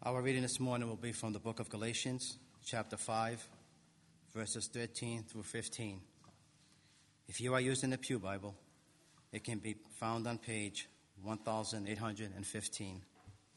Our reading this morning will be from the book of Galatians, chapter 5, verses 13 through 15. If you are using the Pew Bible, it can be found on page 1815.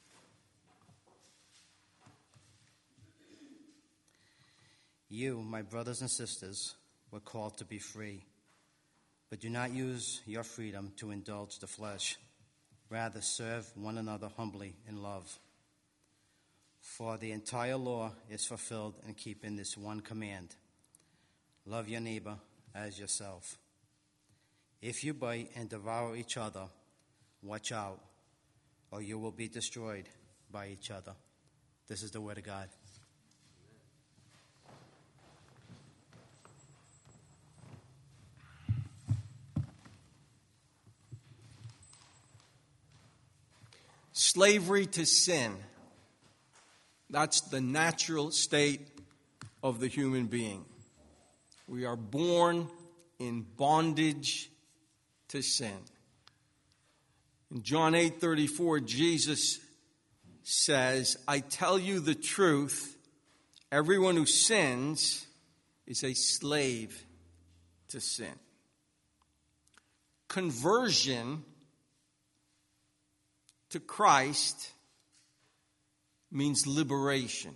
You, my brothers and sisters, were called to be free, but do not use your freedom to indulge the flesh. Rather, serve one another humbly in love. For the entire law is fulfilled in keeping this one command: love your neighbor as yourself. If you bite and devour each other, watch out, or you will be destroyed by each other. This is the word of God. Slavery to sin. That's the natural state of the human being. We are born in bondage to sin. In John 8:34, Jesus says, I tell you the truth, everyone who sins is a slave to sin. Conversion to Christ means liberation.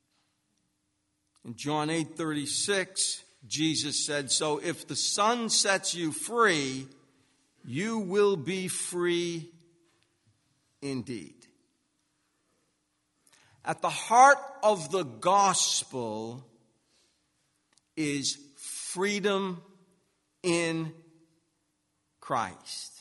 In John 8:36, Jesus said, so if the Son sets you free, you will be free indeed. At the heart of the gospel is freedom in Christ.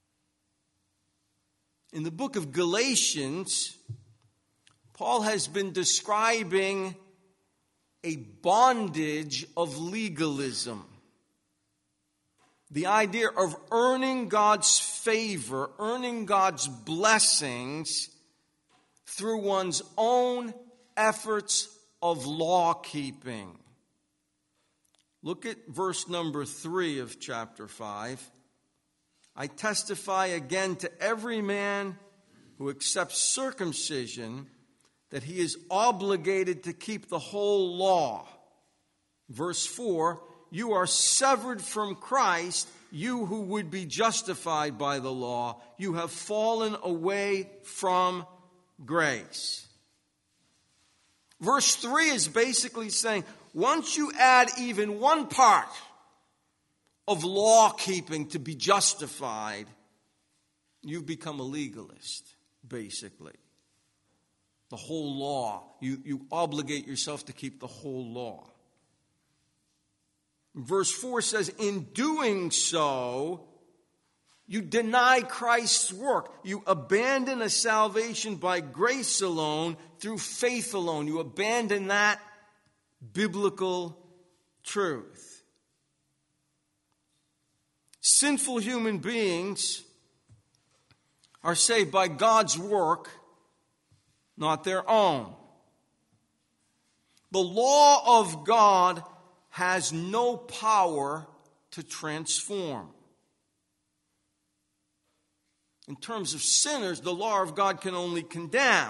In the book of Galatians, Paul has been describing a bondage of legalism. The idea of earning God's favor, earning God's blessings through one's own efforts of law keeping. Look at verse number 3 of chapter 5. I testify again to every man who accepts circumcision that he is obligated to keep the whole law. Verse 4, you are severed from Christ, you who would be justified by the law. You have fallen away from grace. Verse 3 is basically saying, once you add even one part of law keeping to be justified, you've become a legalist, basically. The whole law. You obligate yourself to keep the whole law. Verse 4 says, in doing so, you deny Christ's work. You abandon a salvation by grace alone, through faith alone. You abandon that biblical truth. Sinful human beings are saved by God's work, not their own. The law of God has no power to transform. In terms of sinners, the law of God can only condemn.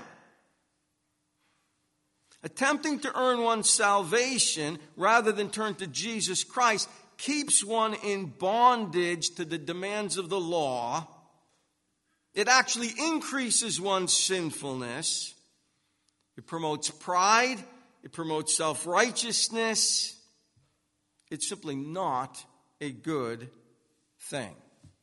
Attempting to earn one's salvation rather than turn to Jesus Christ keeps one in bondage to the demands of the law. It actually increases one's sinfulness. It promotes pride. It promotes self-righteousness. It's simply not a good thing.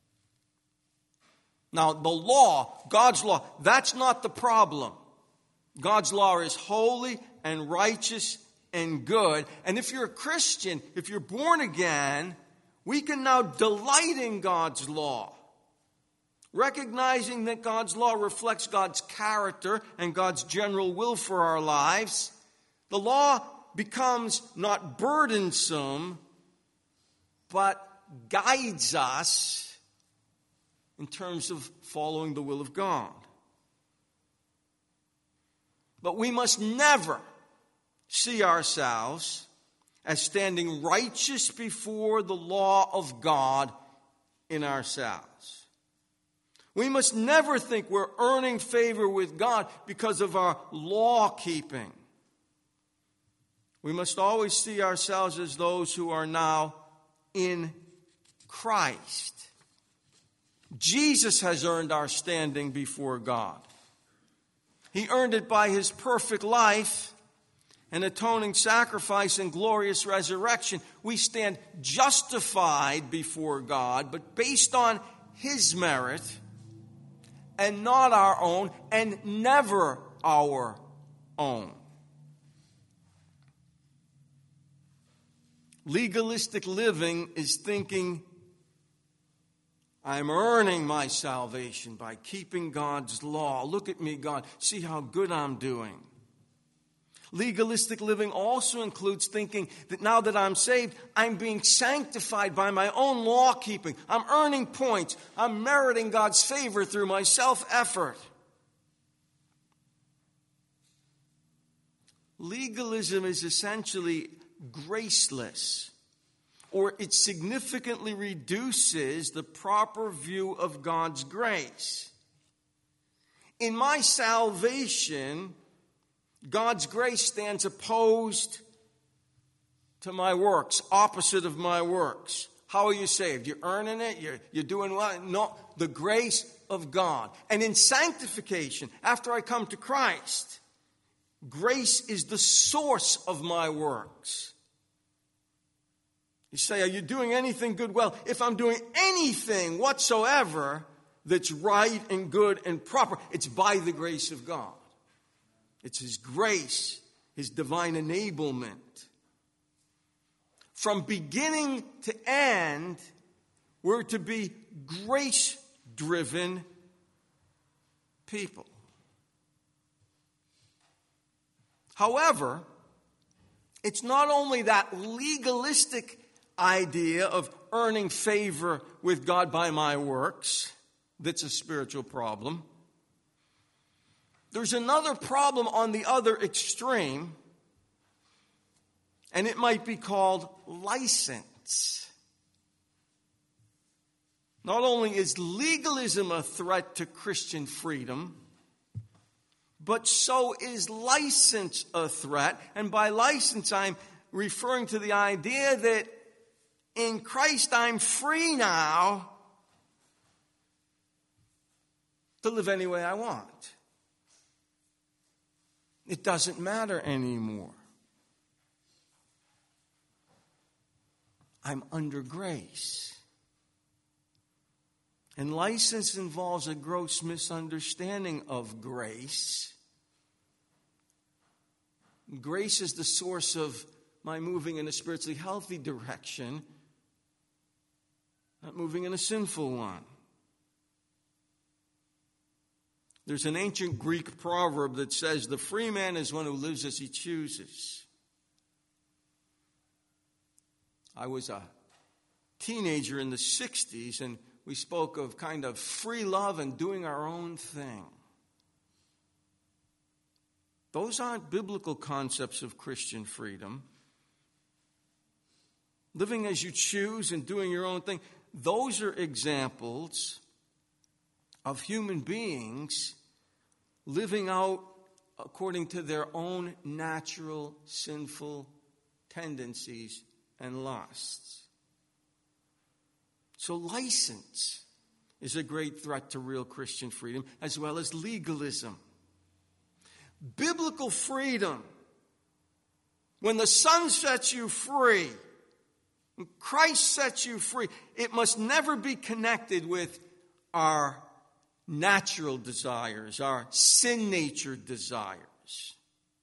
Now, the law, God's law, that's not the problem. God's law is holy and righteous and good. And if you're a Christian, if you're born again, we can now delight in God's law. Recognizing that God's law reflects God's character and God's general will for our lives, the law becomes not burdensome, but guides us in terms of following the will of God. But we must never see ourselves as standing righteous before the law of God in ourselves. We must never think we're earning favor with God because of our law keeping. We must always see ourselves as those who are now in Christ. Jesus has earned our standing before God. He earned it by his perfect life and atoning sacrifice and glorious resurrection. We stand justified before God, but based on his merit and not our own, and never our own. Legalistic living is thinking, I'm earning my salvation by keeping God's law. Look at me, God. See how good I'm doing. Legalistic living also includes thinking that now that I'm saved, I'm being sanctified by my own law keeping. I'm earning points. I'm meriting God's favor through my self-effort. Legalism is essentially graceless, or it significantly reduces the proper view of God's grace. In my salvation, God's grace stands opposed to my works, opposite of my works. How are you saved? You're earning it? You're doing what? No, the grace of God. And in sanctification, after I come to Christ, grace is the source of my works. You say, are you doing anything good? Well, if I'm doing anything whatsoever that's right and good and proper, it's by the grace of God. It's his grace, his divine enablement. From beginning to end, we're to be grace-driven people. However, it's not only that legalistic idea of earning favor with God by my works that's a spiritual problem. There's another problem on the other extreme, and it might be called license. Not only is legalism a threat to Christian freedom, but so is license a threat. And by license, I'm referring to the idea that in Christ I'm free now to live any way I want. It doesn't matter anymore. I'm under grace. And license involves a gross misunderstanding of grace. Grace is the source of my moving in a spiritually healthy direction, not moving in a sinful one. There's an ancient Greek proverb that says, the free man is one who lives as he chooses. I was a teenager in the 60s, and we spoke of kind of free love and doing our own thing. Those aren't biblical concepts of Christian freedom. Living as you choose and doing your own thing, those are examples of human beings living out according to their own natural sinful tendencies and lusts. So license is a great threat to real Christian freedom, as well as legalism. Biblical freedom, when the Son sets you free, when Christ sets you free, it must never be connected with our natural desires, our sin-natured desires.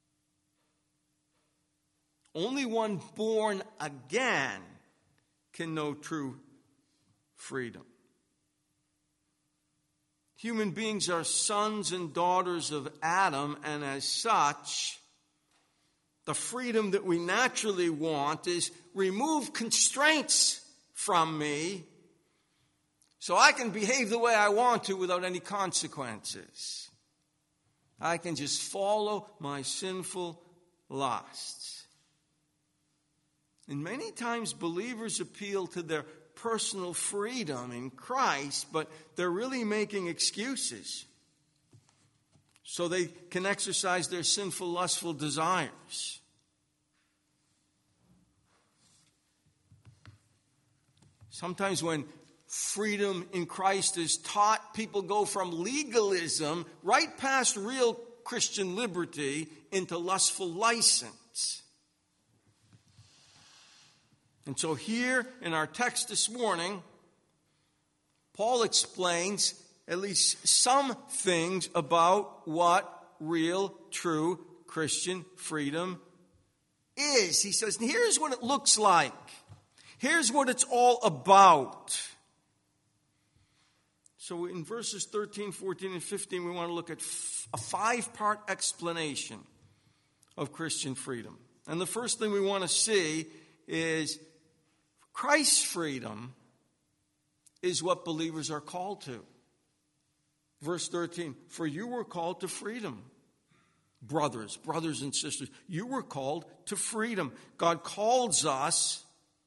Only one born again can know true freedom. Human beings are sons and daughters of Adam, and as such, the freedom that we naturally want is remove constraints from me so I can behave the way I want to without any consequences. I can just follow my sinful lusts. And many times believers appeal to their personal freedom in Christ, but they're really making excuses so they can exercise their sinful, lustful desires. Sometimes when freedom in Christ is taught, people go from legalism right past real Christian liberty into lustful license. And so here in our text this morning, Paul explains at least some things about what real, true Christian freedom is. He says, here's what it looks like. Here's what it's all about. So in verses 13, 14, and 15, we want to look at a 5-part explanation of Christian freedom. And the first thing we want to see is Christ's freedom is what believers are called to. Verse 13, for you were called to freedom. Brothers and sisters, you were called to freedom. God calls us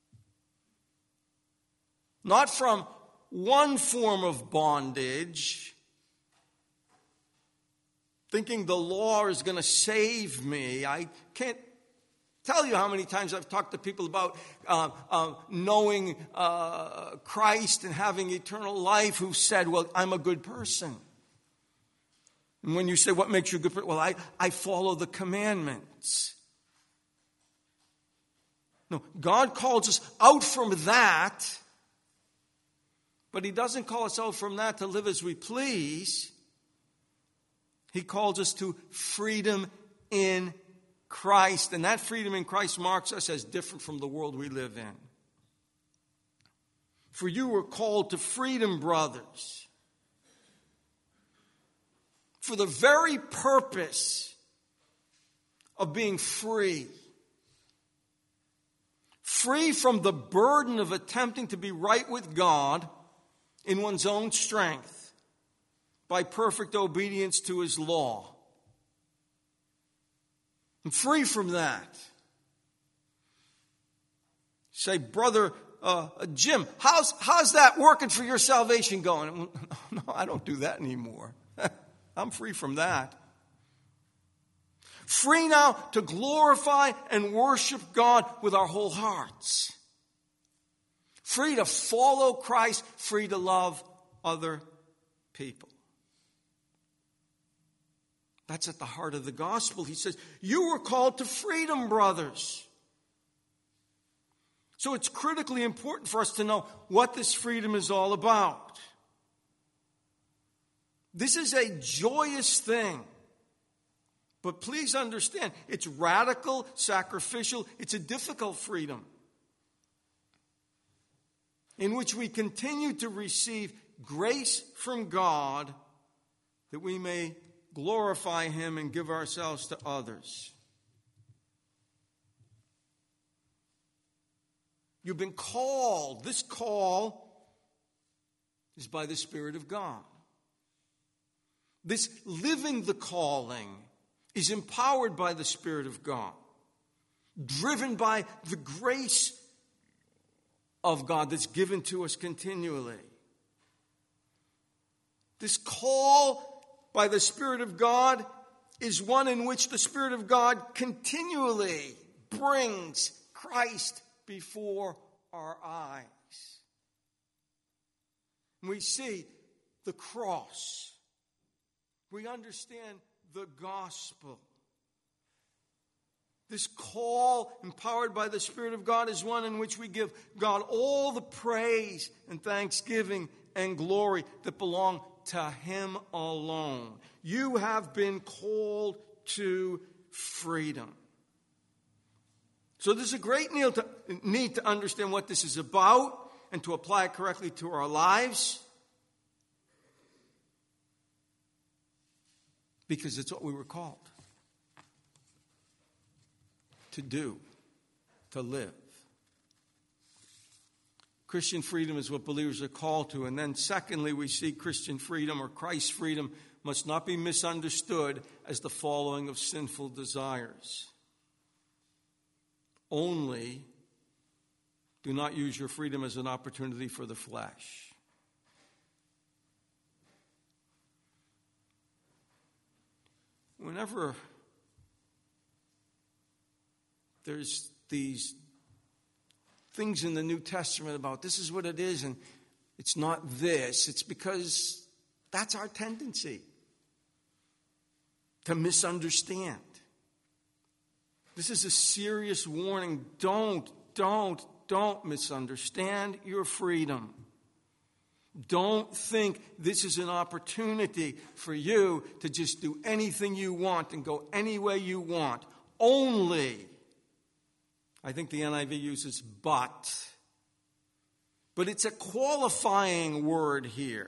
not from one form of bondage, thinking the law is going to save me. I can't tell you how many times I've talked to people about knowing Christ and having eternal life who said, well, I'm a good person. And when you say, what makes you a good person? Well, I follow the commandments. No, God calls us out from that, but He doesn't call us out from that to live as we please. He calls us to freedom in Christ. And that freedom in Christ marks us as different from the world we live in. For you were called to freedom, brothers. For the very purpose of being free. Free from the burden of attempting to be right with God in one's own strength by perfect obedience to His law. I'm free from that. Say, brother Jim, how's that working for your salvation going? No, I don't do that anymore. I'm free from that. Free now to glorify and worship God with our whole hearts. Free to follow Christ, free to love other people. That's at the heart of the gospel. He says, you were called to freedom, brothers. So it's critically important for us to know what this freedom is all about. This is a joyous thing. But please understand, it's radical, sacrificial, it's a difficult freedom in which we continue to receive grace from God that we may glorify Him and give ourselves to others. You've been called. This call is by the Spirit of God. This living the calling is empowered by the Spirit of God, driven by the grace of God that's given to us continually. This call by the Spirit of God is one in which the Spirit of God continually brings Christ before our eyes. We see the cross. We understand the gospel. This call, empowered by the Spirit of God, is one in which we give God all the praise and thanksgiving and glory that belong to Him alone. You have been called to freedom. So there's a great need to understand what this is about and to apply it correctly to our lives, because it's what we were called to do, to live. Christian freedom is what believers are called to. And then secondly, we see Christian freedom, or Christ's freedom, must not be misunderstood as the following of sinful desires. Only Do not use your freedom as an opportunity for the flesh. Whenever there's these things in the New Testament about this is what it is and it's not this, it's because that's our tendency to misunderstand. This is a serious warning. Don't misunderstand your freedom. Don't think this is an opportunity for you to just do anything you want and go any way you want. Only, I think the NIV uses but it's a qualifying word here.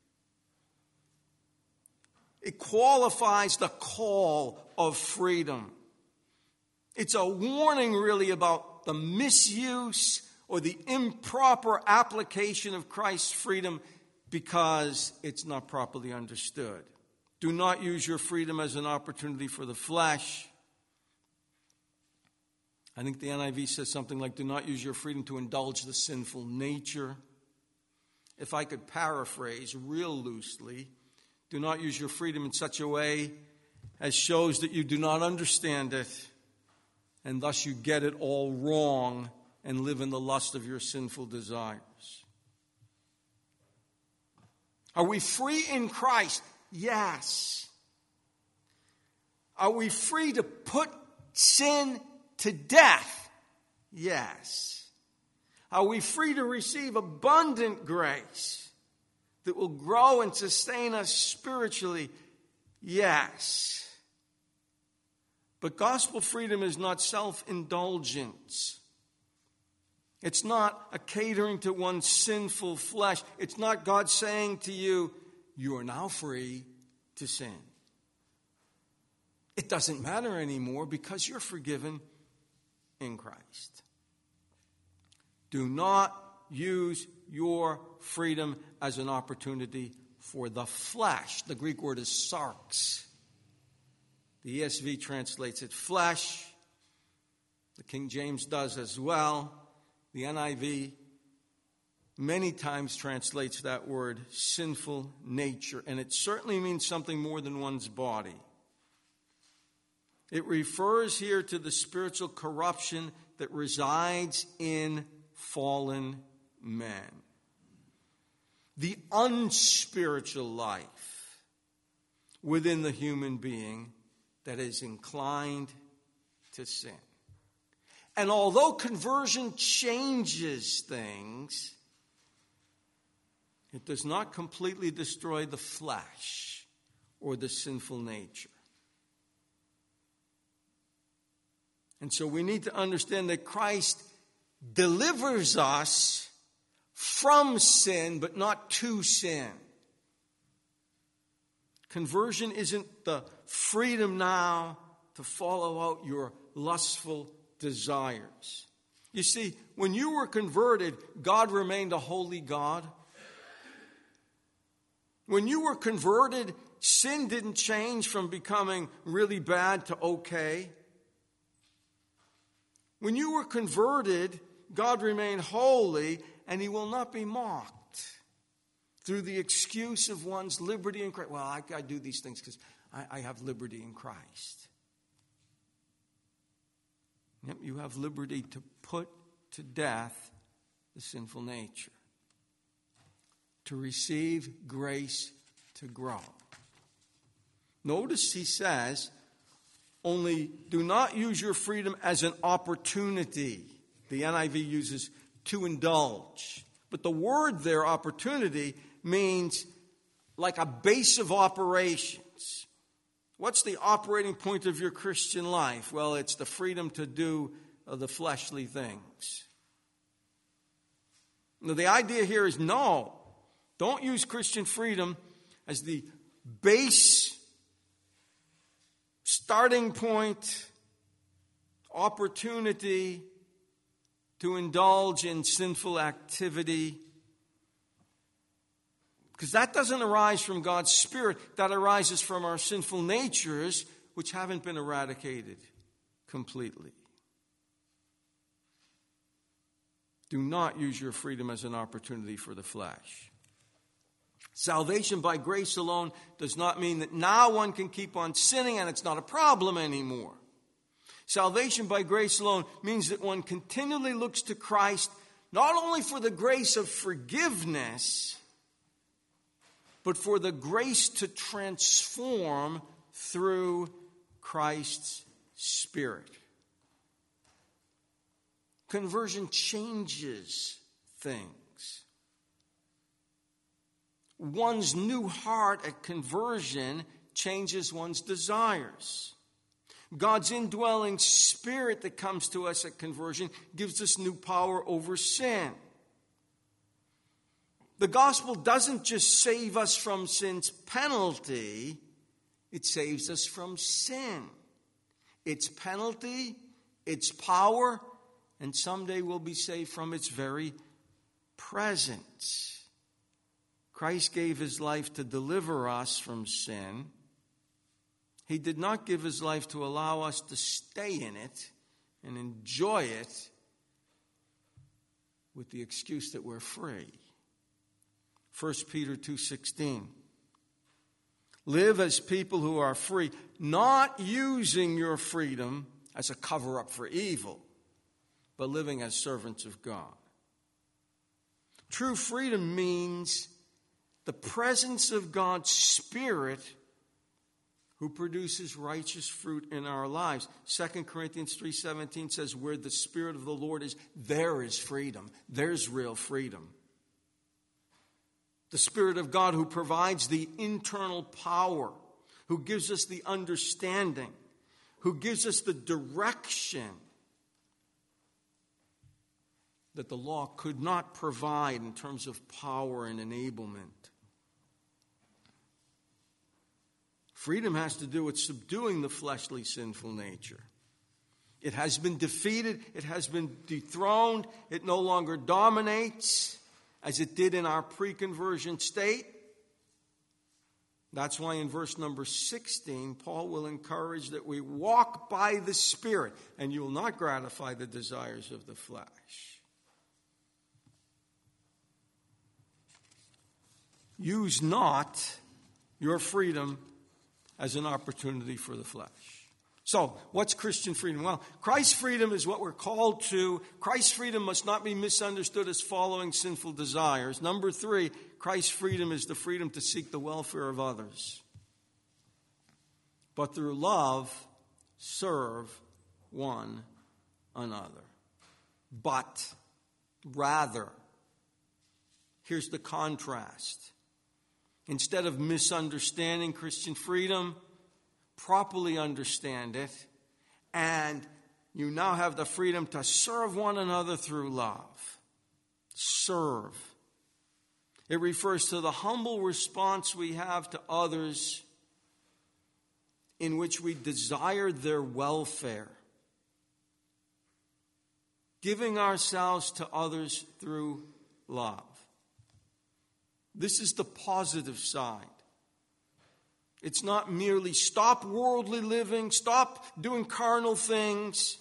It qualifies the call of freedom. It's a warning really about the misuse or the improper application of Christ's freedom because it's not properly understood. Do not use your freedom as an opportunity for the flesh. I think the NIV says something like, do not use your freedom to indulge the sinful nature. If I could paraphrase real loosely, do not use your freedom in such a way as shows that you do not understand it, and thus you get it all wrong and live in the lust of your sinful desires. Are we free in Christ? Yes. Are we free to put sin to death? Yes. Are we free to receive abundant grace that will grow and sustain us spiritually? Yes. But gospel freedom is not self-indulgence. It's not a catering to one's sinful flesh. It's not God saying to you, you are now free to sin. It doesn't matter anymore because you're forgiven in Christ. Do not use your freedom as an opportunity for the flesh. The Greek word is sarx. The ESV translates it flesh. The King James does as well. The NIV many times translates that word sinful nature, and it certainly means something more than one's body. It refers here to the spiritual corruption that resides in fallen men. The unspiritual life within the human being that is inclined to sin. And although conversion changes things, it does not completely destroy the flesh or the sinful nature. And so we need to understand that Christ delivers us from sin, but not to sin. Conversion isn't the freedom now to follow out your lustful desires. You see, when you were converted, God remained a holy God. When you were converted, sin didn't change from becoming really bad to okay. When you were converted, God remained holy, and he will not be mocked through the excuse of one's liberty in Christ. Well, I do these things because I have liberty in Christ. Yep, you have liberty to put to death the sinful nature, to receive grace to grow. Notice he says, only do not use your freedom as an opportunity. The NIV uses to indulge. But the word there, opportunity, means like a base of operations. What's the operating point of your Christian life? Well, it's the freedom to do the fleshly things. Now, the idea here is no, don't use Christian freedom as the base starting point, opportunity to indulge in sinful activity. Because that doesn't arise from God's Spirit. That arises from our sinful natures, which haven't been eradicated completely. Do not use your freedom as an opportunity for the flesh. Salvation by grace alone does not mean that now one can keep on sinning and it's not a problem anymore. Salvation by grace alone means that one continually looks to Christ not only for the grace of forgiveness, but for the grace to transform through Christ's Spirit. Conversion changes things. One's new heart at conversion changes one's desires. God's indwelling Spirit that comes to us at conversion gives us new power over sin. The gospel doesn't just save us from sin's penalty, it saves us from sin. Its penalty, its power, and someday we'll be saved from its very presence. Christ gave his life to deliver us from sin. He did not give his life to allow us to stay in it and enjoy it with the excuse that we're free. 1 Peter 2:16. Live as people who are free, not using your freedom as a cover-up for evil, but living as servants of God. True freedom means the presence of God's Spirit who produces righteous fruit in our lives. 2 Corinthians 3:17 says, where the Spirit of the Lord is, there is freedom. There's real freedom. The Spirit of God who provides the internal power, who gives us the understanding, who gives us the direction that the law could not provide in terms of power and enablement. Freedom has to do with subduing the fleshly sinful nature. It has been defeated. It has been dethroned. It no longer dominates as it did in our pre-conversion state. That's why in verse number 16, Paul will encourage that we walk by the Spirit, and you will not gratify the desires of the flesh. Use not your freedom as an opportunity for the flesh. So, what's Christian freedom? Well, Christ's freedom is what we're called to. Christ's freedom must not be misunderstood as following sinful desires. Number 3, Christ's freedom is the freedom to seek the welfare of others. But through love, serve one another. But, rather, here's the contrast. Instead of misunderstanding Christian freedom, properly understand it, and you now have the freedom to serve one another through love. Serve. It refers to the humble response we have to others in which we desire their welfare. Giving ourselves to others through love. This is the positive side. It's not merely stop worldly living, stop doing carnal things,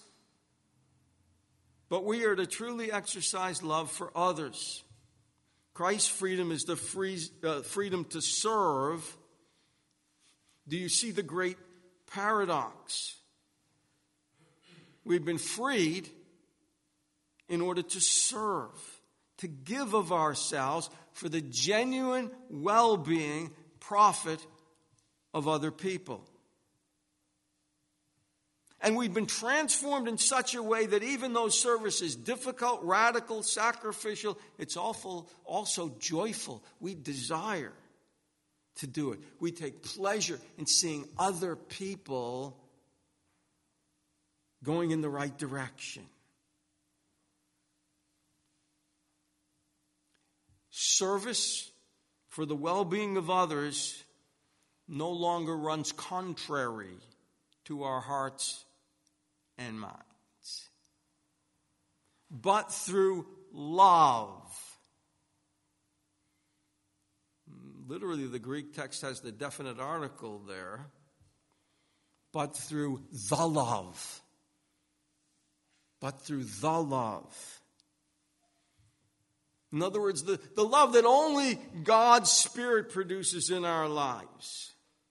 but we are to truly exercise love for others. Christ's freedom is the freedom to serve. Do you see the great paradox? We've been freed in order to serve, to give of ourselves for the genuine well-being, profit of other people. And we've been transformed in such a way that even though service is difficult, radical, sacrificial, it's also joyful. We desire to do it. We take pleasure in seeing other people going in the right direction. Service for the well-being of others no longer runs contrary to our hearts and minds, but through love. Literally, the Greek text has the definite article there, but through the love. But through the love. In other words, the love that only God's Spirit produces in our lives.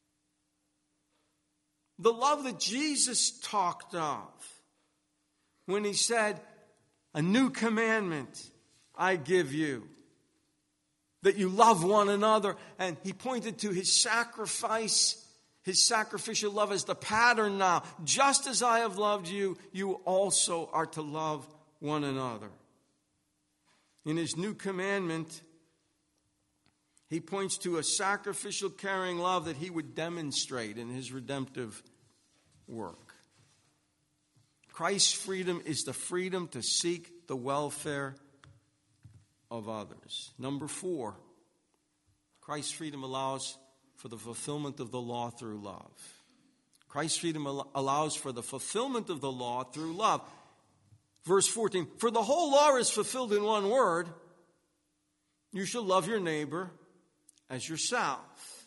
The love that Jesus talked of when he said, "A new commandment I give you, that you love one another." And he pointed to his sacrifice, his sacrificial love as the pattern now. Just as I have loved you, you also are to love one another. In his new commandment, he points to a sacrificial, caring love that he would demonstrate in his redemptive work. Christ's freedom is the freedom to seek the welfare of others. Number 4, Christ's freedom allows for the fulfillment of the law through love. Christ's freedom allows for the fulfillment of the law through love. Verse 14, "For the whole law is fulfilled in one word, you shall love your neighbor as yourself."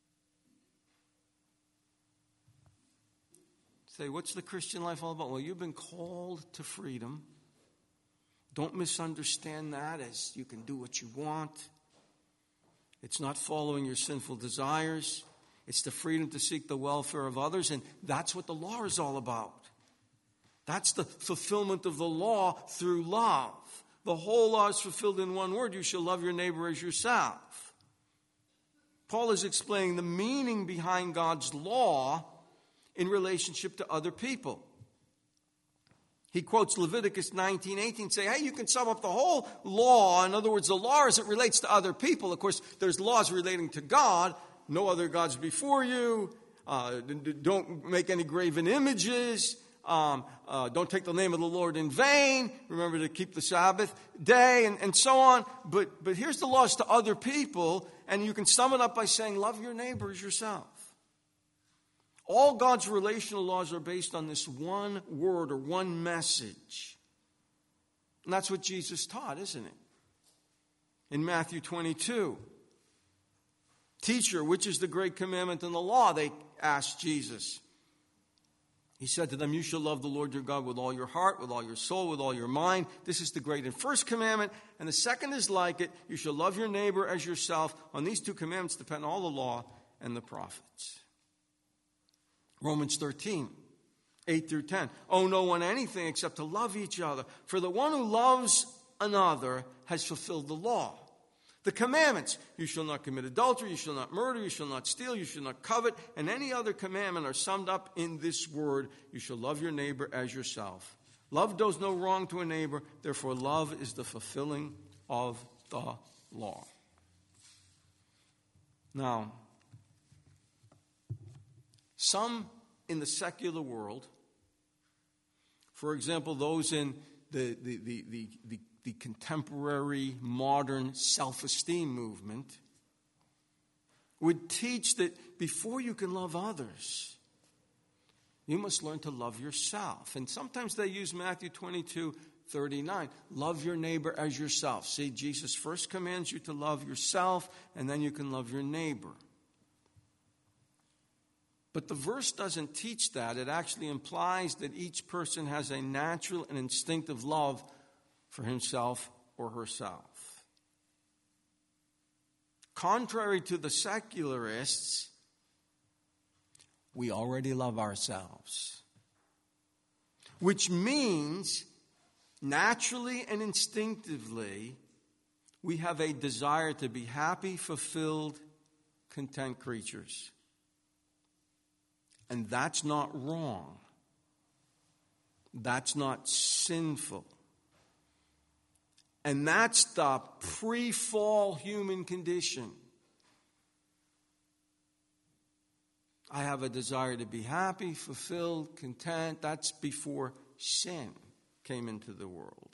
Say, what's the Christian life all about? Well, you've been called to freedom. Don't misunderstand that as you can do what you want. It's not following your sinful desires. It's the freedom to seek the welfare of others, and that's what the law is all about. That's the fulfillment of the law through love. The whole law is fulfilled in one word, you shall love your neighbor as yourself. Paul is explaining the meaning behind God's law in relationship to other people. He quotes Leviticus 19:18, saying, hey, you can sum up the whole law. In other words, the law as it relates to other people. Of course, there's laws relating to God. No other gods before you. Don't make any graven images. Don't take the name of the Lord in vain. Remember to keep the Sabbath day and so on. But here's the laws to other people. And you can sum it up by saying, love your neighbor as yourself. All God's relational laws are based on this one word or one message. And that's what Jesus taught, isn't it? In Matthew 22. Teacher, which is the great commandment in the law? They asked Jesus. He said to them, you shall love the Lord your God with all your heart, with all your soul, with all your mind. This is the great and first commandment. And the second is like it. You shall love your neighbor as yourself. On these two commandments depend all the law and the prophets. Romans 13, 8 through 10. Owe no one anything except to love each other. For the one who loves another has fulfilled the law. The commandments, you shall not commit adultery, you shall not murder, you shall not steal, you shall not covet, and any other commandment are summed up in this word, you shall love your neighbor as yourself. Love does no wrong to a neighbor, therefore love is the fulfilling of the law. Now, some in the secular world, for example, those in the contemporary modern self-esteem movement, would teach that before you can love others, you must learn to love yourself. And sometimes they use Matthew 22:39. Love your neighbor as yourself. See, Jesus first commands you to love yourself, and then you can love your neighbor. But the verse doesn't teach that. It actually implies that each person has a natural and instinctive love for himself or herself. Contrary to the secularists, we already love ourselves. Which means, naturally and instinctively, we have a desire to be happy, fulfilled, content creatures. And that's not wrong. That's not sinful. And that's the pre-fall human condition. I have a desire to be happy, fulfilled, content. That's before sin came into the world.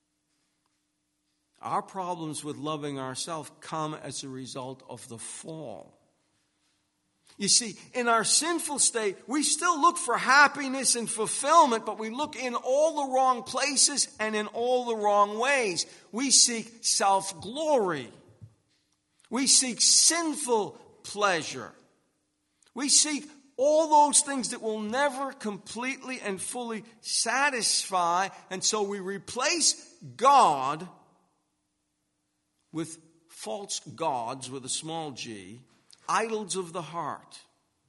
Our problems with loving ourselves come as a result of the fall. You see, in our sinful state, we still look for happiness and fulfillment, but we look in all the wrong places and in all the wrong ways. We seek self-glory. We seek sinful pleasure. We seek all those things that will never completely and fully satisfy, and so we replace God with false gods with a small g, idols of the heart.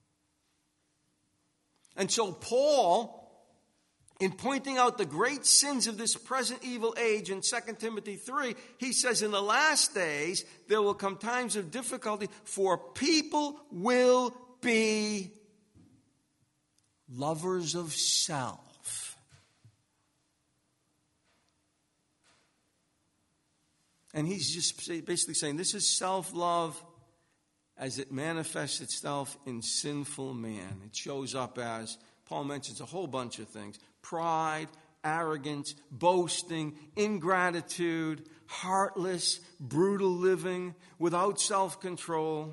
And so Paul, in pointing out the great sins of this present evil age in 2 Timothy 3, he says in the last days there will come times of difficulty, for people will be lovers of self. And he's just basically saying this is self-love as it manifests itself in sinful man. It shows up as, Paul mentions a whole bunch of things: pride, arrogance, boasting, ingratitude, heartless, brutal living, without self-control.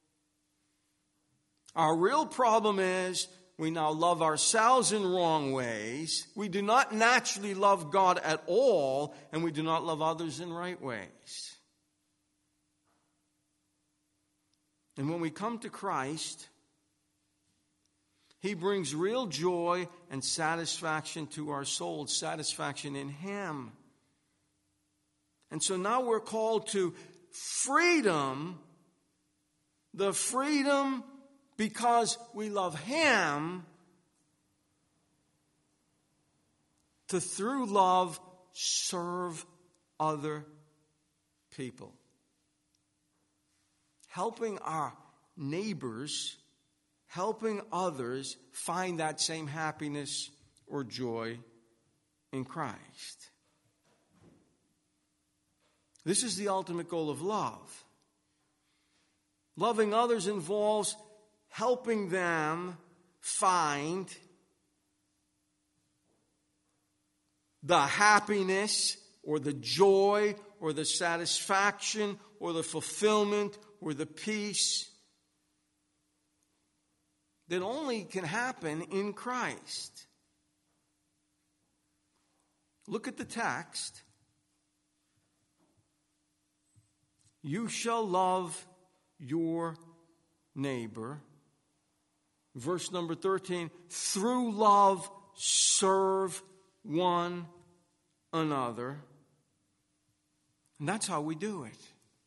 Our real problem is we now love ourselves in wrong ways. We do not naturally love God at all, and we do not love others in right ways. And when we come to Christ, He brings real joy and satisfaction to our souls, satisfaction in Him. And so now we're called to freedom, the freedom because we love Him, to through love serve other people. Helping our neighbors, helping others find that same happiness or joy in Christ. This is the ultimate goal of love. Loving others involves helping them find the happiness or the joy or the satisfaction or the fulfillment or the peace that only can happen in Christ. Look at the text. You shall love your neighbor. Verse number 13, through love serve one another. And that's how we do it.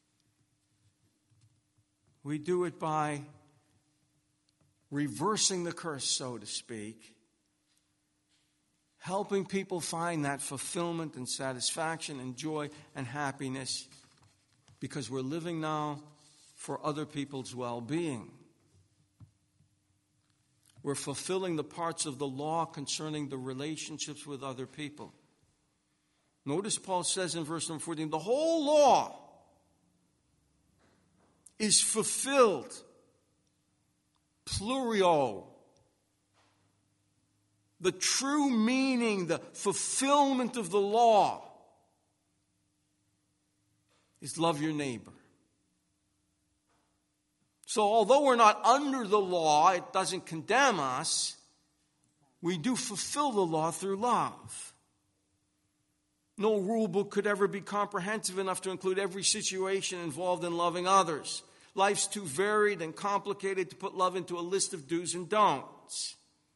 We do it by reversing the curse, so to speak, helping people find that fulfillment and satisfaction and joy and happiness, because we're living now for other people's well-being. We're fulfilling the parts of the law concerning the relationships with other people. Notice Paul says in verse number 14, the whole law is fulfilled. Plurio. The true meaning, the fulfillment of the law is love your neighbor. So although we're not under the law, it doesn't condemn us. We do fulfill the law through love. No rule book could ever be comprehensive enough to include every situation involved in loving others. Life's too varied and complicated to put love into a list of do's and don'ts.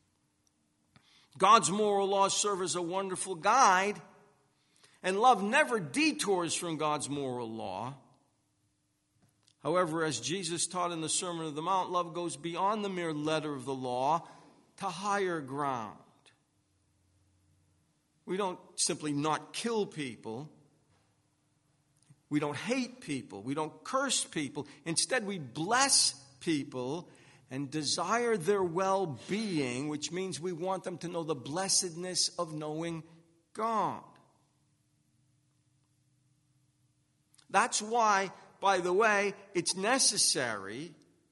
God's moral laws serve as a wonderful guide, and love never detours from God's moral law. However, as Jesus taught in the Sermon on the Mount, love goes beyond the mere letter of the law to higher ground. We don't simply not kill people. We don't hate people. We don't curse people. Instead, we bless people and desire their well-being, which means we want them to know the blessedness of knowing God. That's why, by the way, it's necessary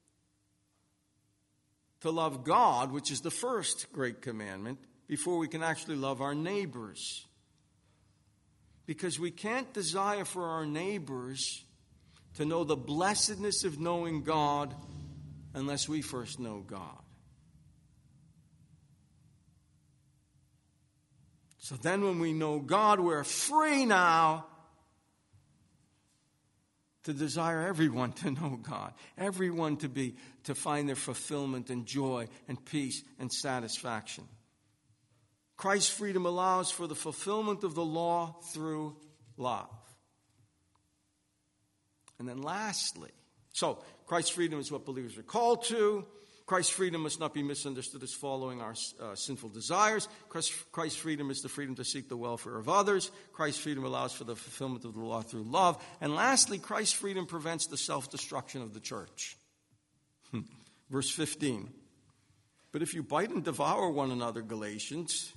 to love God, which is the first great commandment, before we can actually love our neighbors. Because we can't desire for our neighbors to know the blessedness of knowing God unless we first know God. So then when we know God, we're free now to desire everyone to know God, everyone to find their fulfillment and joy and peace and satisfaction. Christ's freedom allows for the fulfillment of the law through love. And then lastly, so Christ's freedom is what believers are called to. Christ's freedom must not be misunderstood as following our sinful desires. Christ's freedom is the freedom to seek the welfare of others. Christ's freedom allows for the fulfillment of the law through love. And lastly, Christ's freedom prevents the self-destruction of the church. Verse 15. But if you bite and devour one another, Galatians,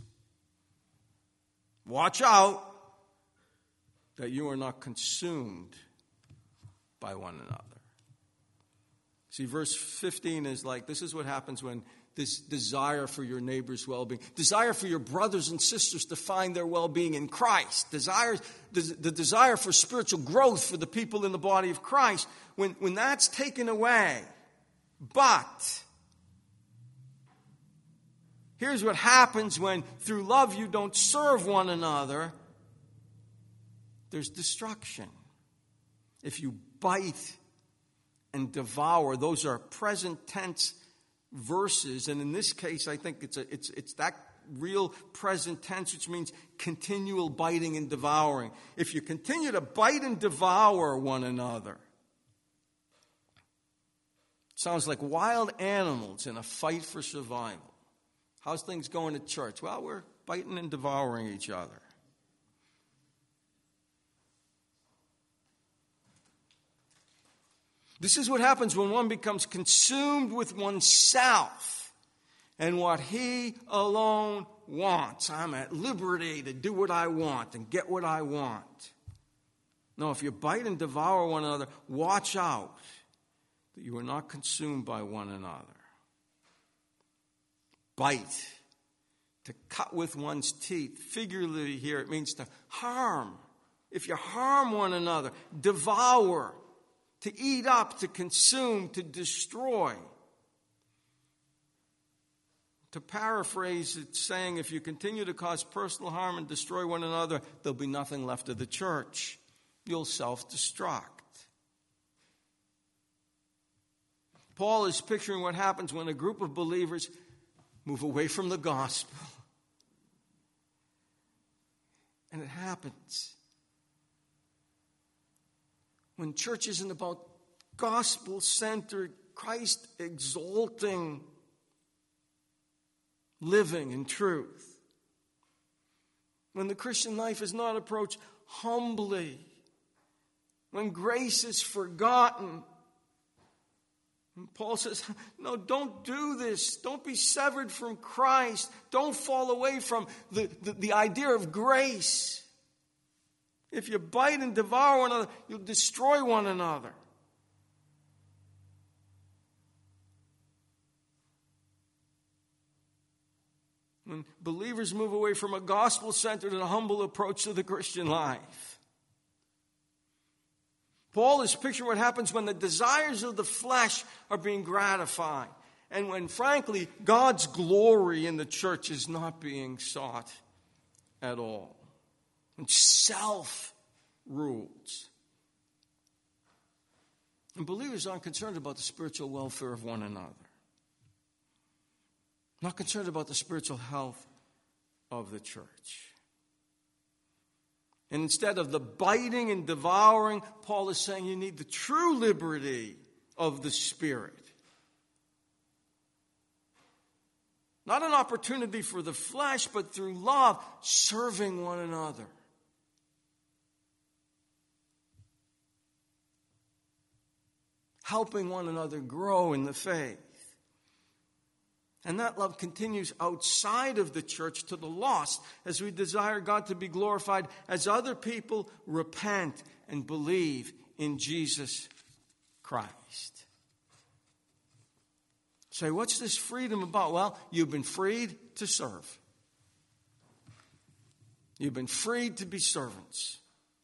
watch out that you are not consumed by one another. See, verse 15 is like, this is what happens when this desire for your neighbor's well-being, desire for your brothers and sisters to find their well-being in Christ, the desire for spiritual growth for the people in the body of Christ, when that's taken away. But here's what happens when through love you don't serve one another. There's destruction. If you bite and devour, those are present tense verses, and in this case I think it's that real present tense, which means continual biting and devouring. If you continue to bite and devour one another, it sounds like wild animals in a fight for survival. How's things going at church? Well, we're biting and devouring each other. This is what happens when one becomes consumed with oneself and what he alone wants. I'm at liberty to do what I want and get what I want. No, if you bite and devour one another, watch out that you are not consumed by one another. Bite, to cut with one's teeth. Figuratively here, it means to harm. If you harm one another, devour, to eat up, to consume, to destroy. To paraphrase it, saying, if you continue to cause personal harm and destroy one another, there'll be nothing left of the church. You'll self-destruct. Paul is picturing what happens when a group of believers move away from the gospel. And it happens. When church isn't about gospel-centered, Christ-exalting living in truth. When the Christian life is not approached humbly. When grace is forgotten. And Paul says, no, don't do this. Don't be severed from Christ. Don't fall away from the idea of grace. If you bite and devour one another, you'll destroy one another. When believers move away from a gospel-centered and humble approach to the Christian life. Paul is picturing what happens when the desires of the flesh are being gratified. And when, frankly, God's glory in the church is not being sought at all. And self rules. And believers aren't concerned about the spiritual welfare of one another. Not concerned about the spiritual health of the church. And instead of the biting and devouring, Paul is saying you need the true liberty of the Spirit. Not an opportunity for the flesh, but through love, serving one another. Helping one another grow in the faith. And that love continues outside of the church to the lost as we desire God to be glorified as other people repent and believe in Jesus Christ. Say, what's this freedom about? Well, you've been freed to serve. You've been freed to be servants.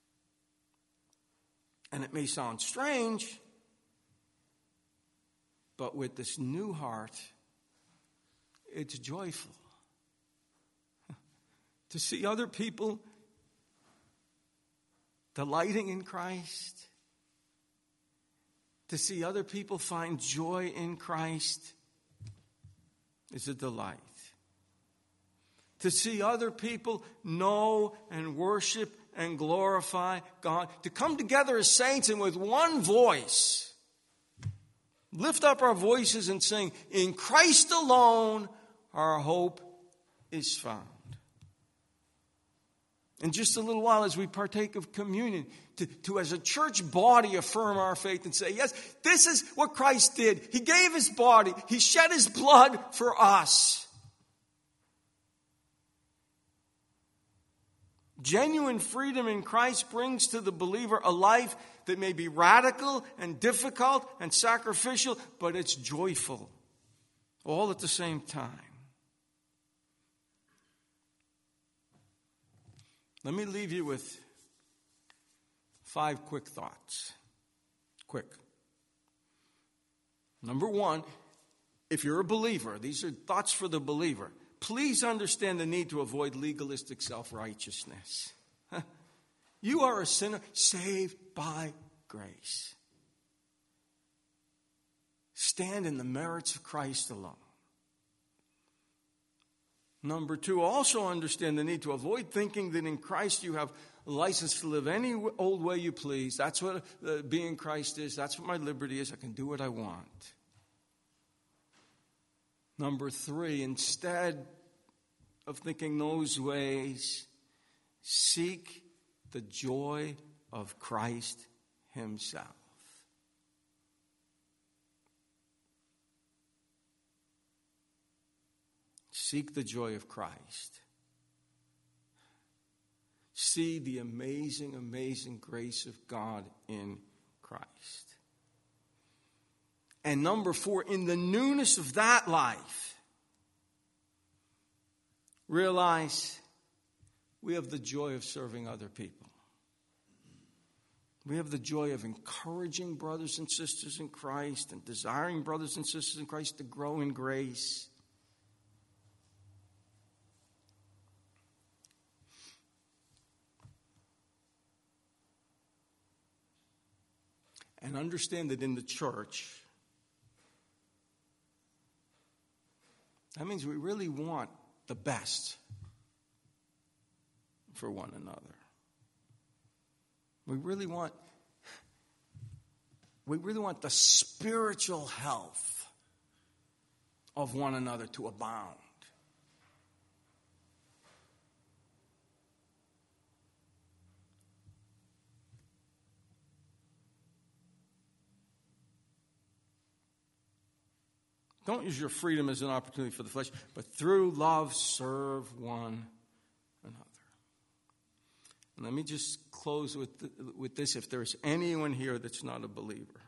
And it may sound strange, but with this new heart, it's joyful to see other people delighting in Christ, to see other people find joy in Christ is a delight. To see other people know and worship and glorify God, to come together as saints and with one voice, lift up our voices and sing, in Christ alone our hope is found. In just a little while, as we partake of communion, to as a church body affirm our faith and say, yes, this is what Christ did. He gave his body. He shed his blood for us. Genuine freedom in Christ brings to the believer a life that may be radical and difficult and sacrificial, but it's joyful, all at the same time. Let me leave you with 5 quick thoughts. Quick. Number 1, if you're a believer, these are thoughts for the believer. Please understand the need to avoid legalistic self-righteousness. You are a sinner saved by grace. Stand in the merits of Christ alone. Number 2, also understand the need to avoid thinking that in Christ you have license to live any old way you please. That's what being Christ is. That's what my liberty is. I can do what I want. Number 3, instead of thinking those ways, seek the joy of Christ himself. Seek the joy of Christ. See the amazing, amazing grace of God in Christ. And number 4, in the newness of that life, realize we have the joy of serving other people. We have the joy of encouraging brothers and sisters in Christ and desiring brothers and sisters in Christ to grow in grace. And understand that in the church, that means we really want the best for one another. We really want the spiritual health of one another to abound. Don't use your freedom as an opportunity for the flesh, but through love serve one another. And let me just close with this. If there's anyone here that's not a believer,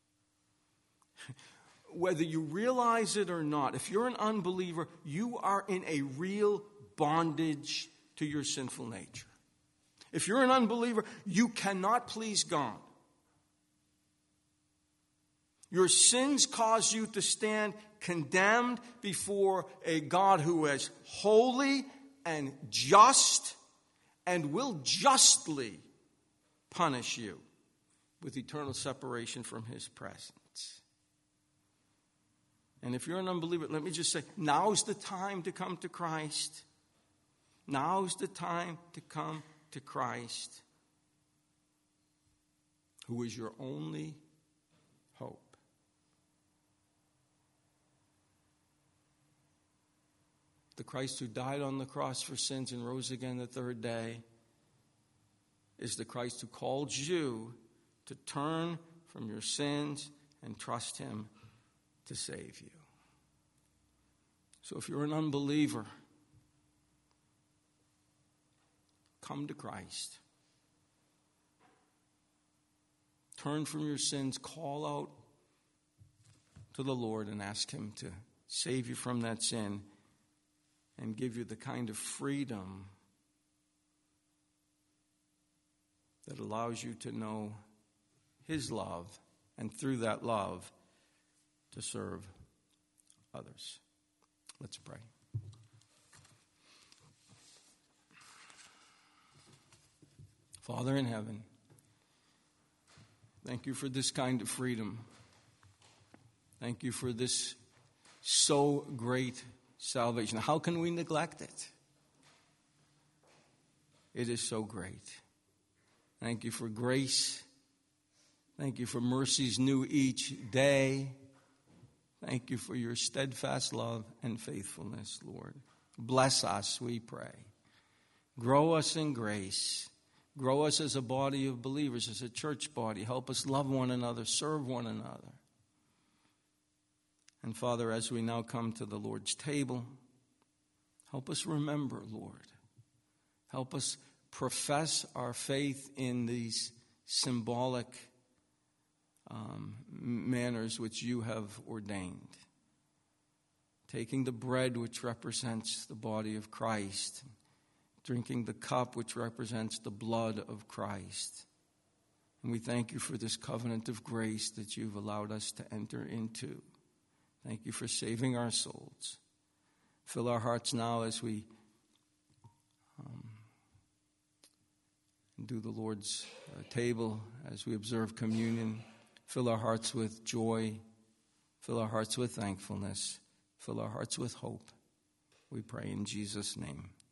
whether you realize it or not, if you're an unbeliever, you are in a real bondage to your sinful nature. If you're an unbeliever, you cannot please God. Your sins cause you to stand condemned before a God who is holy and just and will justly punish you with eternal separation from his presence. And if you're an unbeliever, let me just say, now's the time to come to Christ. Now's the time to come to Christ, who is your only hope. The Christ who died on the cross for sins and rose again the third day is the Christ who called you to turn from your sins and trust him to save you. So if you're an unbeliever, come to Christ. Turn from your sins, call out to the Lord and ask him to save you from that sin and give you the kind of freedom that allows you to know his love, and through that love, to serve others. Let's pray. Father in heaven, thank you for this kind of freedom. Thank you for this so great salvation. How can we neglect it? It is so great. Thank you for grace. Thank you for mercies new each day. Thank you for your steadfast love and faithfulness, Lord. Bless us, we pray. Grow us in grace. Grow us as a body of believers, as a church body. Help us love one another, serve one another. And Father, as we now come to the Lord's table, help us remember, Lord. Help us profess our faith in these symbolic manners which you have ordained. Taking the bread which represents the body of Christ, drinking the cup which represents the blood of Christ. And we thank you for this covenant of grace that you've allowed us to enter into. Thank you for saving our souls. Fill our hearts now as we do the Lord's table, as we observe communion. Fill our hearts with joy. Fill our hearts with thankfulness. Fill our hearts with hope. We pray in Jesus' name.